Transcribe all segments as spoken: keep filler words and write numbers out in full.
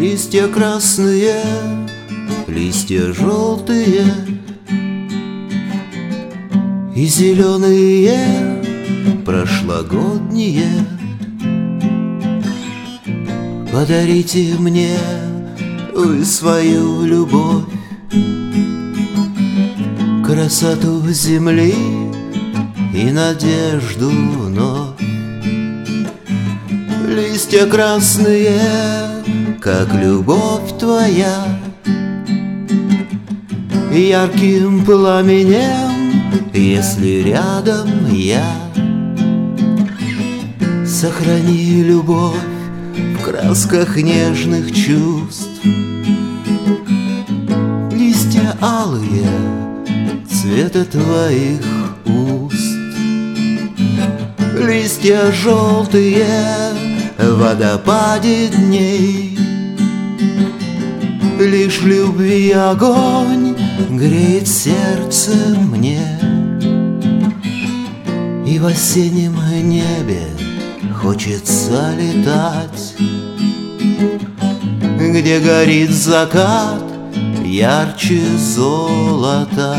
Листья красные, листья желтые и зеленые, прошлогодние. Подарите мне вы свою любовь, красоту земли и надежду вновь. Листья красные, как любовь твоя, ярким пламенем, если рядом я. Сохрани любовь в красках нежных чувств. Листья алые цвета твоих уст, листья желтые в водопаде дней. Лишь любви огонь греет сердце мне, и в осеннем небе хочется летать, где горит закат ярче золота.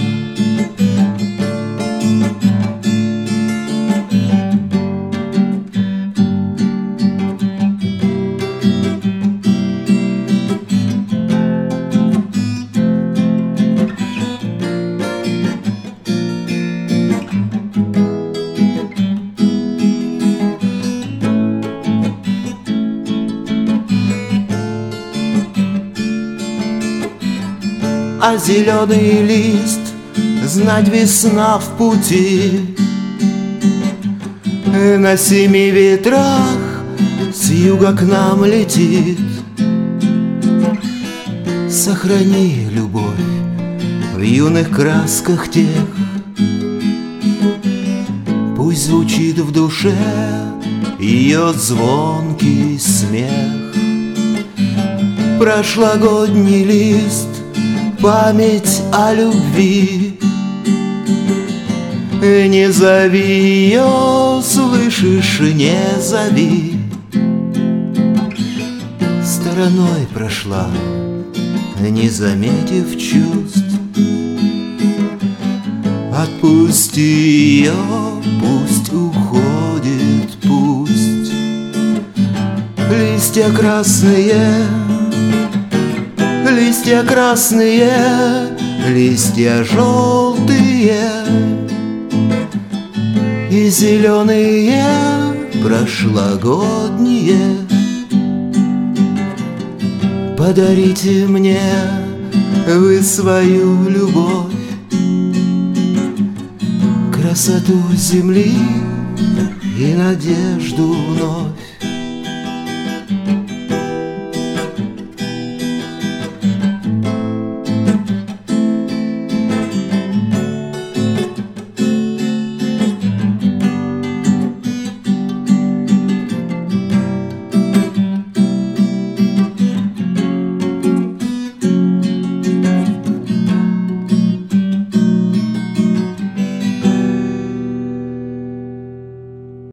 А зеленый лист знать весна в пути, на семи ветрах с юга к нам летит. Сохрани любовь в юных красках тех, пусть звучит в душе ее звонкий смех. Прошлогодний лист, память о любви, не зови ее, слышишь, не зови. Стороной прошла, не заметив чувств. Отпусти ее, пусть уходит, пусть. Листья красные, листья красные, листья желтые и зеленые, прошлогодние. Подарите мне вы свою любовь, красоту земли и надежду вновь.